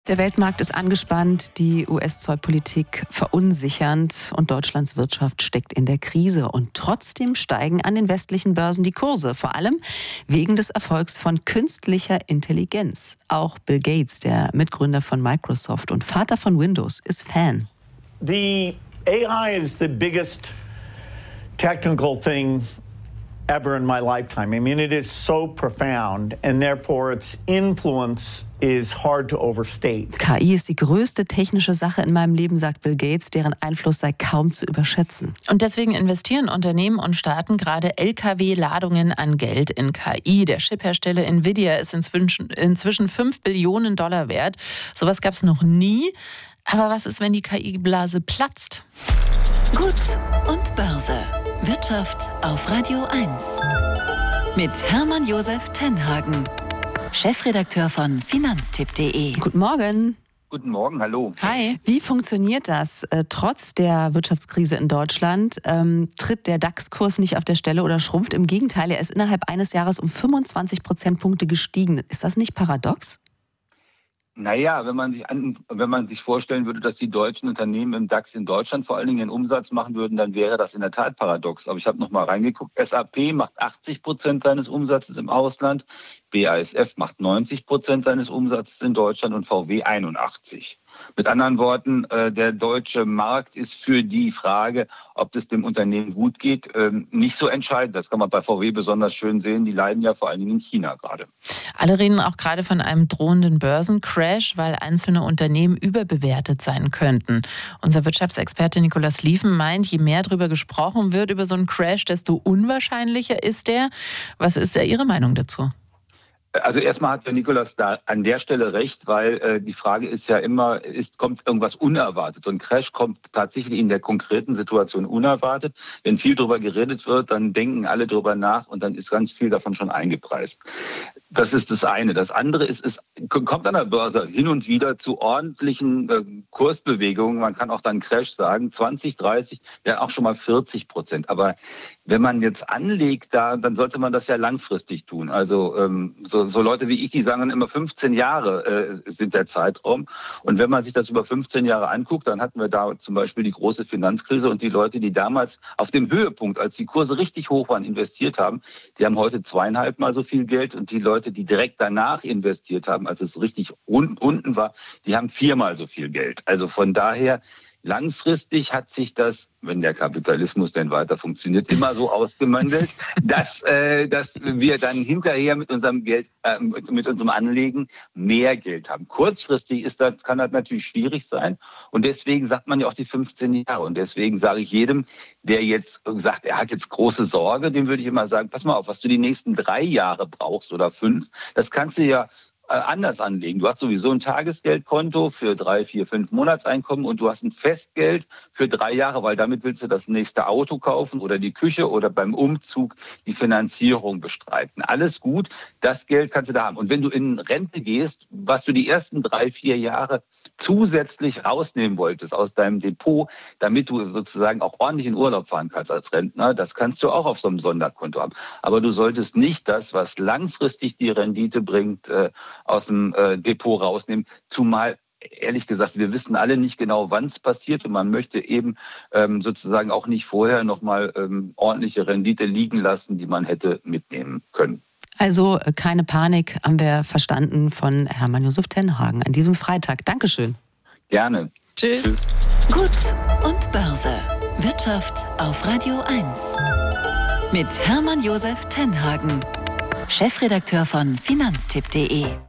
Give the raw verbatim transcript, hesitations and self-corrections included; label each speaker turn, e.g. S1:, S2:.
S1: Der Weltmarkt ist angespannt, die U S-Zollpolitik verunsichernd und Deutschlands Wirtschaft steckt in der Krise. Und trotzdem steigen an den westlichen Börsen die Kurse, vor allem wegen des Erfolgs von künstlicher Intelligenz. Auch Bill Gates, der Mitgründer von Microsoft und Vater von Windows, ist Fan.
S2: The A I is the biggest technical thing ever in my lifetime. I mean, it is so profound and therefore its influence is hard to overstate.
S1: K I ist die größte technische Sache in meinem Leben, sagt Bill Gates, deren Einfluss sei kaum zu überschätzen.
S3: Und deswegen investieren Unternehmen und Staaten gerade L K W-Ladungen an Geld in K I. Der Chiphersteller Nvidia ist inzwischen, inzwischen fünf Billionen Dollar wert. Sowas gab es noch nie. Aber was ist, wenn die K I-Blase platzt?
S4: Gut und Börse. Wirtschaft auf Radio eins. Mit Hermann Josef Tenhagen, Chefredakteur von Finanztipp punkt de.
S1: Guten Morgen.
S5: Guten Morgen, hallo.
S1: Hi. Wie funktioniert das? Äh, trotz der Wirtschaftskrise in Deutschland ähm, tritt der DAX-Kurs nicht auf der Stelle oder schrumpft. Im Gegenteil, er ist innerhalb eines Jahres um fünfundzwanzig Prozentpunkte gestiegen. Ist das nicht paradox?
S5: Naja, wenn man sich an, wenn man sich vorstellen würde, dass die deutschen Unternehmen im DAX in Deutschland vor allen Dingen ihren Umsatz machen würden, dann wäre das in der Tat paradox. Aber ich habe noch mal reingeguckt. S A P macht achtzig Prozent seines Umsatzes im Ausland, B A S F macht neunzig Prozent seines Umsatzes in Deutschland und V W einundachtzig. Mit anderen Worten, äh, der deutsche Markt ist für die Frage, ob es dem Unternehmen gut geht, ähm, nicht so entscheidend. Das kann man bei V W besonders schön sehen. Die leiden ja vor allen Dingen in China gerade.
S3: Alle reden auch gerade von einem drohenden Börsencrash, weil einzelne Unternehmen überbewertet sein könnten. Unser Wirtschaftsexperte Nikolaus Lieven meint, je mehr darüber gesprochen wird, über so einen Crash, desto unwahrscheinlicher ist der. Was ist da Ihre Meinung dazu?
S5: Also erstmal hat der Nikolaus da an der Stelle recht, weil äh, die Frage ist ja immer, ist, kommt irgendwas unerwartet? So ein Crash kommt tatsächlich in der konkreten Situation unerwartet. Wenn viel darüber geredet wird, dann denken alle darüber nach und dann ist ganz viel davon schon eingepreist. Das ist das eine. Das andere ist, es kommt an der Börse hin und wieder zu ordentlichen äh, Kursbewegungen. Man kann auch dann Crash sagen, zwanzig, dreißig, ja auch schon mal vierzig Prozent. Aber wenn man jetzt anlegt, da, dann sollte man das ja langfristig tun. Also ähm, so, so Leute wie ich, die sagen dann immer fünfzehn Jahre äh, sind der Zeitraum. Und wenn man sich das über fünfzehn Jahre anguckt, dann hatten wir da zum Beispiel die große Finanzkrise und die Leute, die damals auf dem Höhepunkt, als die Kurse richtig hoch waren, investiert haben, die haben heute zweieinhalb Mal so viel Geld und die Leute, die direkt danach investiert haben, als es richtig un- unten war, die haben viermal so viel Geld. Also von daher, langfristig hat sich das, wenn der Kapitalismus denn weiter funktioniert, immer so ausgemandelt, dass, äh, dass wir dann hinterher mit unserem Geld, äh, mit, mit unserem Anlegen mehr Geld haben. Kurzfristig ist das, kann das natürlich schwierig sein und deswegen sagt man ja auch die fünfzehn Jahre und deswegen sage ich jedem, der jetzt sagt, er hat jetzt große Sorge, dem würde ich immer sagen, pass mal auf, was du die nächsten drei Jahre brauchst oder fünf, das kannst du ja anders anlegen. Du hast sowieso ein Tagesgeldkonto für drei, vier, fünf Monatseinkommen und du hast ein Festgeld für drei Jahre, weil damit willst du das nächste Auto kaufen oder die Küche oder beim Umzug die Finanzierung bestreiten. Alles gut, das Geld kannst du da haben. Und wenn du in Rente gehst, was du die ersten drei, vier Jahre zusätzlich rausnehmen wolltest aus deinem Depot, damit du sozusagen auch ordentlich in Urlaub fahren kannst als Rentner, das kannst du auch auf so einem Sonderkonto haben. Aber du solltest nicht das, was langfristig die Rendite bringt, aus dem äh, Depot rausnehmen, zumal ehrlich gesagt, wir wissen alle nicht genau, wann es passiert und man möchte eben ähm, sozusagen auch nicht vorher nochmal ähm, ordentliche Rendite liegen lassen, die man hätte mitnehmen können.
S1: Also keine Panik, haben wir verstanden von Hermann Josef Tenhagen an diesem Freitag. Dankeschön.
S5: Gerne.
S3: Tschüss. Tschüss.
S4: Gut und Börse. Wirtschaft auf Radio eins. Mit Hermann Josef Tenhagen, Chefredakteur von Finanztipp punkt de.